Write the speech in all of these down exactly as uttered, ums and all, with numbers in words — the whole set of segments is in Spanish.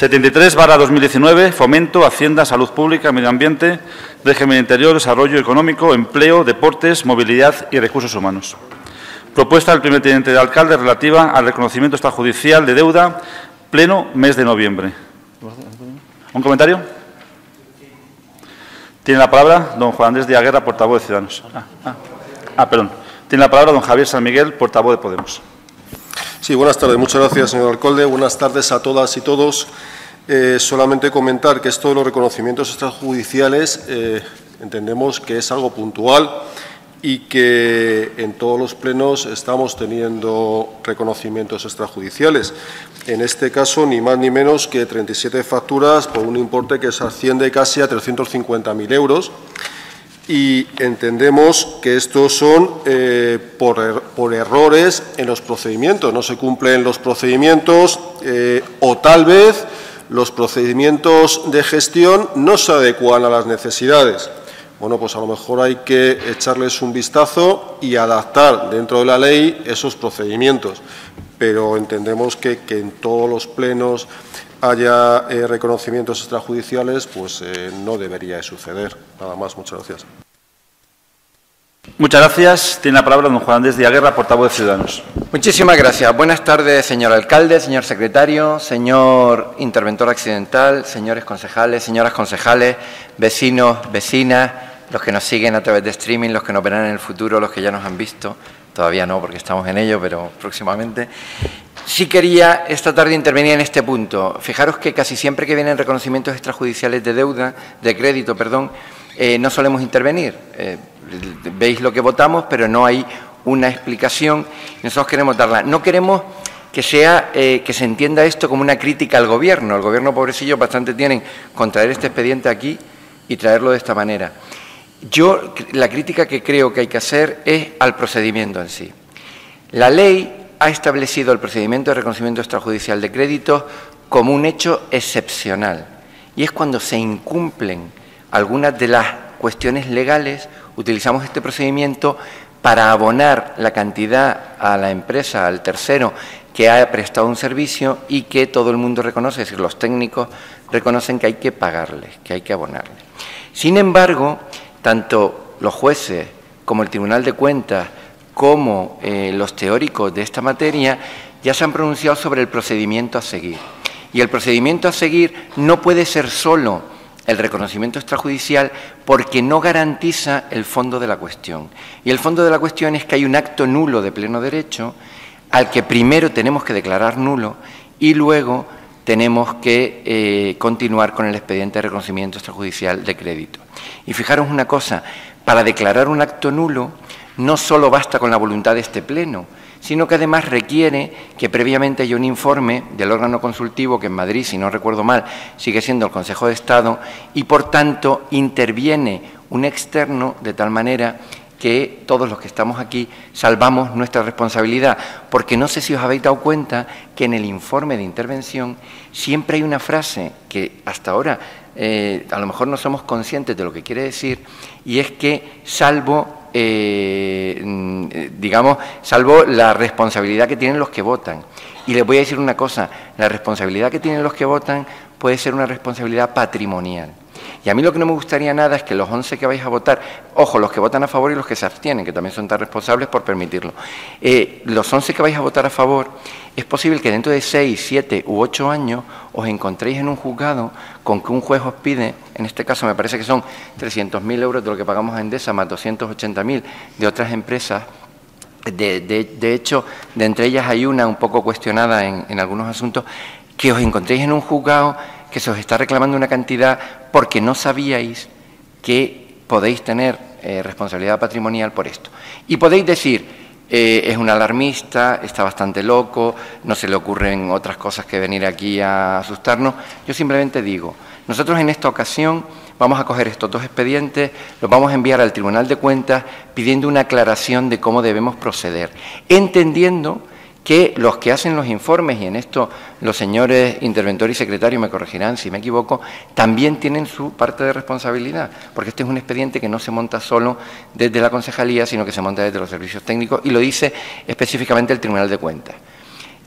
setenta y tres barra dos mil diecinueve, Fomento, Hacienda, Salud Pública, Medio Ambiente, Régimen Interior, Desarrollo Económico, Empleo, Deportes, Movilidad y Recursos Humanos. Propuesta del primer teniente de alcalde relativa al reconocimiento extrajudicial de deuda, pleno mes de noviembre. ¿Un comentario? Tiene la palabra don Juan Andrés Díaz Guerra, portavoz de Ciudadanos. Ah, ah, ah, perdón. Tiene la palabra don Javier San Miguel, portavoz de Podemos. Sí, buenas tardes. Muchas gracias, señor alcalde. Buenas tardes a todas y todos. Eh, solamente comentar que esto de los reconocimientos extrajudiciales eh, entendemos que es algo puntual y que en todos los plenos estamos teniendo reconocimientos extrajudiciales. En este caso, ni más ni menos que treinta y siete facturas por un importe que se asciende casi a trescientos cincuenta mil euros. Y entendemos que estos son eh, por, er por errores en los procedimientos. No se cumplen los procedimientos eh, o tal vez los procedimientos de gestión no se adecuan a las necesidades. Bueno, pues a lo mejor hay que echarles un vistazo y adaptar dentro de la ley esos procedimientos. Pero entendemos que, que en todos los plenos haya eh, reconocimientos extrajudiciales, pues eh, no debería de suceder. Nada más, muchas gracias. Muchas gracias. Tiene la palabra don Juan Andrés Díaz Guerra, portavoz de Ciudadanos. Muchísimas gracias. Buenas tardes, señor alcalde, señor secretario, señor interventor accidental, señores concejales, señoras concejales, vecinos, vecinas, los que nos siguen a través de streaming, los que nos verán en el futuro, los que ya nos han visto. Todavía no, porque estamos en ello, pero próximamente. Sí quería esta tarde intervenir en este punto. Fijaros que casi siempre que vienen reconocimientos extrajudiciales de deuda, de crédito, perdón, eh, no solemos intervenir. Eh, veis lo que votamos, pero no hay una explicación. Nosotros queremos darla. No queremos que sea eh, que se entienda esto como una crítica al Gobierno. El Gobierno, pobrecillo, bastante tienen con traer este expediente aquí y traerlo de esta manera. Yo, la crítica que creo que hay que hacer es al procedimiento en sí. La ley ha establecido el procedimiento de reconocimiento extrajudicial de créditos como un hecho excepcional. Y es cuando se incumplen algunas de las cuestiones legales, utilizamos este procedimiento para abonar la cantidad a la empresa, al tercero, que ha prestado un servicio y que todo el mundo reconoce, es decir, los técnicos reconocen que hay que pagarles, que hay que abonarles. Sin embargo, tanto los jueces como el Tribunal de Cuentas, como eh, los teóricos de esta materia, ya se han pronunciado sobre el procedimiento a seguir. Y el procedimiento a seguir no puede ser solo el reconocimiento extrajudicial porque no garantiza el fondo de la cuestión. Y el fondo de la cuestión es que hay un acto nulo de pleno derecho al que primero tenemos que declarar nulo y luego tenemos que eh, continuar con el expediente de reconocimiento extrajudicial de crédito. Y fijaros una cosa, para declarar un acto nulo no solo basta con la voluntad de este pleno, sino que además requiere que previamente haya un informe del órgano consultivo, que en Madrid, si no recuerdo mal, sigue siendo el Consejo de Estado, y por tanto interviene un externo de tal manera que todos los que estamos aquí salvamos nuestra responsabilidad, porque no sé si os habéis dado cuenta que en el informe de intervención siempre hay una frase que hasta ahora eh, a lo mejor no somos conscientes de lo que quiere decir, y es que salvo, eh, digamos, salvo la responsabilidad que tienen los que votan. Y les voy a decir una cosa, la responsabilidad que tienen los que votan puede ser una responsabilidad patrimonial. Y a mí lo que no me gustaría nada es que los once que vais a votar, ojo, los que votan a favor y los que se abstienen, que también son tan responsables por permitirlo, eh, los once que vais a votar a favor, es posible que dentro de seis, siete u ocho años os encontréis en un juzgado con que un juez os pide, en este caso me parece que son trescientos mil euros de lo que pagamos a Endesa, más doscientos ochenta mil de otras empresas. De, de, de hecho, de entre ellas hay una un poco cuestionada en, en algunos asuntos, que os encontréis en un juzgado que se os está reclamando una cantidad porque no sabíais que podéis tener eh, responsabilidad patrimonial por esto. Y podéis decir, eh, es un alarmista, está bastante loco, no se le ocurren otras cosas que venir aquí a asustarnos. Yo simplemente digo, nosotros en esta ocasión vamos a coger estos dos expedientes, los vamos a enviar al Tribunal de Cuentas pidiendo una aclaración de cómo debemos proceder, entendiendo que los que hacen los informes, y en esto los señores interventor y secretario me corregirán si me equivoco, también tienen su parte de responsabilidad, porque este es un expediente que no se monta solo desde la concejalía, sino que se monta desde los servicios técnicos, y lo dice específicamente el Tribunal de Cuentas.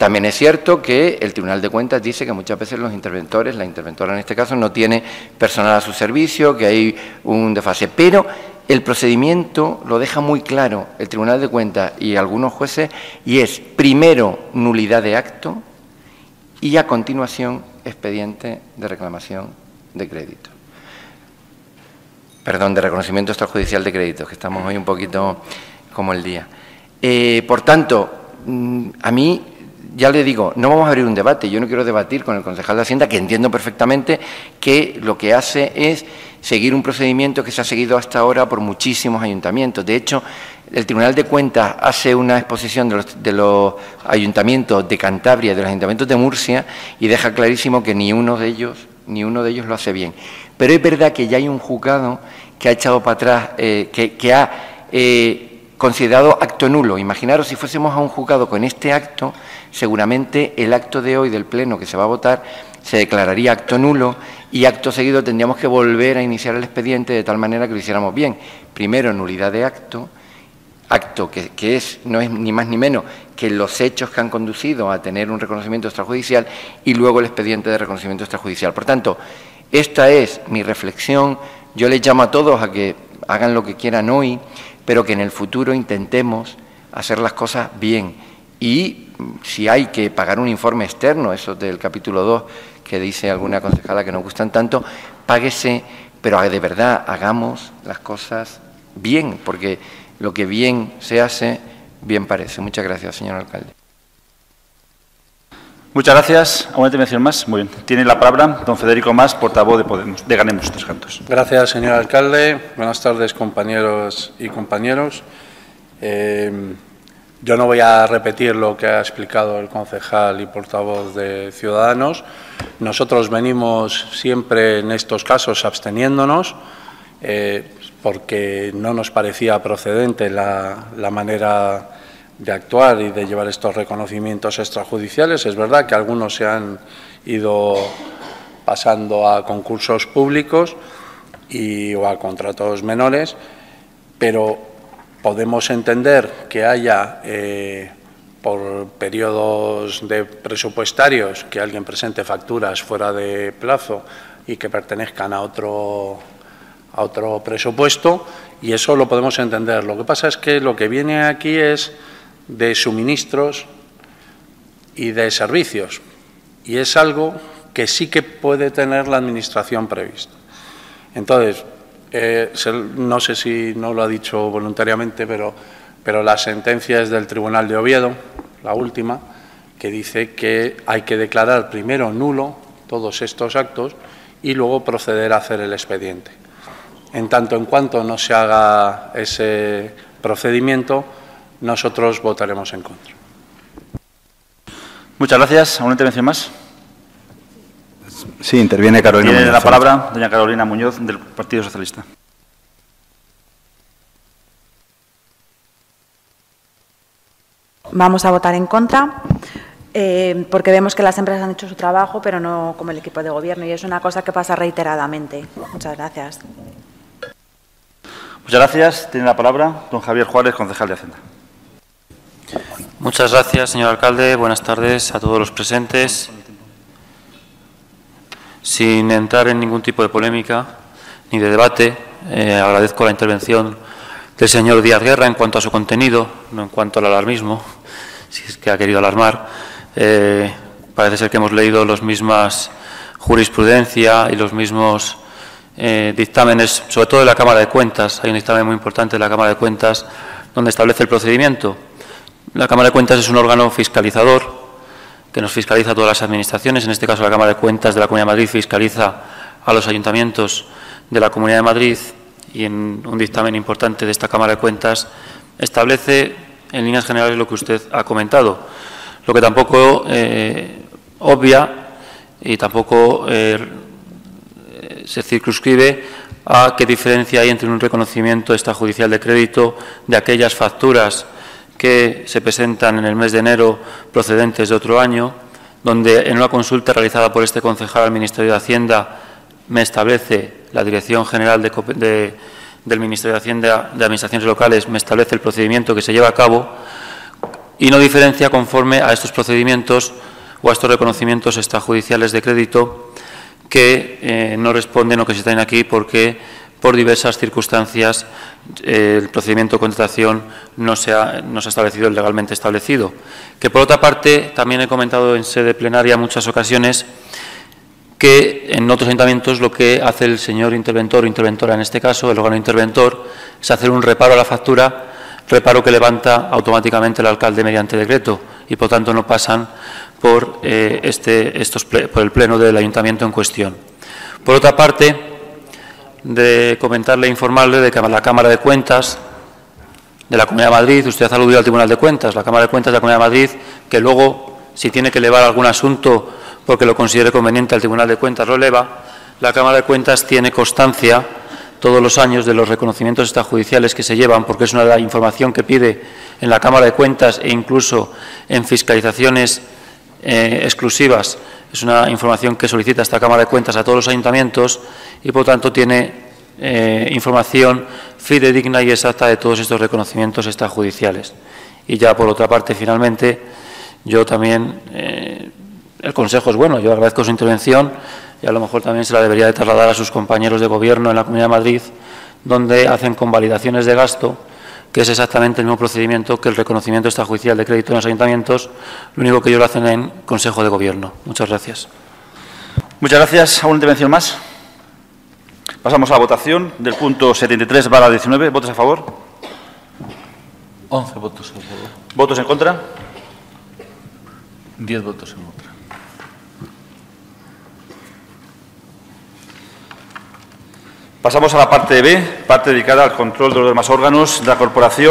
También es cierto que el Tribunal de Cuentas dice que muchas veces los interventores, la interventora en este caso, no tiene personal a su servicio, que hay un desfase, pero el procedimiento lo deja muy claro el Tribunal de Cuentas y algunos jueces, y es primero nulidad de acto y a continuación expediente de reclamación de crédito. Perdón, de reconocimiento extrajudicial de créditos, que estamos hoy un poquito como el día. Eh, por tanto, a mí, ya le digo, no vamos a abrir un debate, yo no quiero debatir con el concejal de Hacienda, que entiendo perfectamente que lo que hace es seguir un procedimiento que se ha seguido hasta ahora por muchísimos ayuntamientos. De hecho, el Tribunal de Cuentas hace una exposición de los, de los ayuntamientos de Cantabria y de los ayuntamientos de Murcia y deja clarísimo que ni uno de ellos, ni uno de ellos lo hace bien. Pero es verdad que ya hay un juzgado que ha echado para atrás, eh, que, que ha eh, considerado acto nulo. Imaginaros si fuésemos a un juzgado con este acto, seguramente el acto de hoy del Pleno que se va a votar se declararía acto nulo y acto seguido tendríamos que volver a iniciar el expediente de tal manera que lo hiciéramos bien. Primero, nulidad de acto, acto que, que es, no es ni más ni menos que los hechos que han conducido a tener un reconocimiento extrajudicial y luego el expediente de reconocimiento extrajudicial. Por tanto, esta es mi reflexión. Yo les llamo a todos a que hagan lo que quieran hoy, pero que en el futuro intentemos hacer las cosas bien. Y si hay que pagar un informe externo, eso del capítulo dos, que dice alguna concejala que nos gustan tanto, páguese, pero de verdad hagamos las cosas bien, porque lo que bien se hace, bien parece. Muchas gracias, señor alcalde. Muchas gracias. ¿Alguna intervención más? Muy bien. Tiene la palabra don Federico Mas, portavoz de Podemos, de Ganemos Tres Cantos. Gracias, señor alcalde. Buenas tardes, compañeros y compañeros. Eh, yo no voy a repetir lo que ha explicado el concejal y portavoz de Ciudadanos. Nosotros venimos siempre en estos casos absteniéndonos eh, porque no nos parecía procedente la, la manera de actuar y de llevar estos reconocimientos extrajudiciales. Es verdad que algunos se han ido pasando a concursos públicos y, o a contratos menores, pero podemos entender que haya, eh, por periodos de presupuestarios, que alguien presente facturas fuera de plazo y que pertenezcan a otro, a otro presupuesto, y eso lo podemos entender. Lo que pasa es que lo que viene aquí es de suministros y de servicios, y es algo que sí que puede tener la Administración previsto. Entonces, eh, no sé si no lo ha dicho voluntariamente, pero, pero la sentencia es del Tribunal de Oviedo, la última, que dice que hay que declarar primero nulo todos estos actos y luego proceder a hacer el expediente. En tanto en cuanto no se haga ese procedimiento, nosotros votaremos en contra. Muchas gracias. ¿Alguna intervención más? Sí, interviene Carolina Tiene Muñoz. la palabra doña Carolina Muñoz, del Partido Socialista. Vamos a votar en contra, eh, porque vemos que las empresas han hecho su trabajo, pero no como el equipo de gobierno, y es una cosa que pasa reiteradamente. Muchas gracias. Muchas gracias. Tiene la palabra don Javier Juárez, concejal de Hacienda. Muchas gracias, señor alcalde. Buenas tardes a todos los presentes. Sin entrar en ningún tipo de polémica ni de debate, eh, agradezco la intervención del señor Díaz Guerra en cuanto a su contenido, no en cuanto al alarmismo, si es que ha querido alarmar. Eh, parece ser que hemos leído las mismas jurisprudencia y los mismos eh, dictámenes, sobre todo de la Cámara de Cuentas. Hay un dictamen muy importante de la Cámara de Cuentas donde establece el procedimiento. La Cámara de Cuentas es un órgano fiscalizador que nos fiscaliza a todas las administraciones. En este caso, la Cámara de Cuentas de la Comunidad de Madrid fiscaliza a los ayuntamientos de la Comunidad de Madrid, y en un dictamen importante de esta Cámara de Cuentas establece en líneas generales lo que usted ha comentado. Lo que tampoco eh, obvia y tampoco eh, se circunscribe a qué diferencia hay entre un reconocimiento extrajudicial de crédito de aquellas facturas que se presentan en el mes de enero procedentes de otro año, donde en una consulta realizada por este concejal al Ministerio de Hacienda me establece la Dirección General de, de, del Ministerio de Hacienda de Administraciones Locales, me establece el procedimiento que se lleva a cabo y no diferencia conforme a estos procedimientos o a estos reconocimientos extrajudiciales de crédito que eh, no responden o que se traen aquí porque por diversas circunstancias eh, el procedimiento de contratación no se, ha, no se ha establecido el legalmente establecido. Que por otra parte, también he comentado en sede plenaria en muchas ocasiones que en otros ayuntamientos lo que hace el señor interventor o interventora, en este caso el órgano interventor, es hacer un reparo a la factura, reparo que levanta automáticamente el alcalde mediante decreto y por tanto no pasan por, eh, este, estos, por el pleno del ayuntamiento en cuestión. Por otra parte, de comentarle e informarle de que la Cámara de Cuentas de la Comunidad de Madrid, usted ha aludido al Tribunal de Cuentas, la Cámara de Cuentas de la Comunidad de Madrid, que luego, si tiene que elevar algún asunto porque lo considere conveniente al Tribunal de Cuentas, lo eleva, la Cámara de Cuentas tiene constancia todos los años de los reconocimientos extrajudiciales que se llevan, porque es una de la información que pide en la Cámara de Cuentas e incluso en fiscalizaciones eh, exclusivas. Es una información que solicita esta Cámara de Cuentas a todos los ayuntamientos y, por tanto, tiene eh, información fidedigna y exacta de todos estos reconocimientos extrajudiciales. Y ya, por otra parte, finalmente, yo también, eh, el consejo es bueno, yo agradezco su intervención y a lo mejor también se la debería de trasladar a sus compañeros de Gobierno en la Comunidad de Madrid, donde hacen convalidaciones de gasto, que es exactamente el mismo procedimiento que el reconocimiento extrajudicial de crédito en los ayuntamientos, lo único que ellos lo hacen en Consejo de Gobierno. Muchas gracias. Muchas gracias. ¿Alguna intervención más? Pasamos a la votación del punto setenta y tres barra diecinueve. ¿Votos a favor? once votos a favor. ¿Votos en contra? diez votos en contra. Pasamos a la parte B, parte dedicada al control de los demás órganos de la corporación.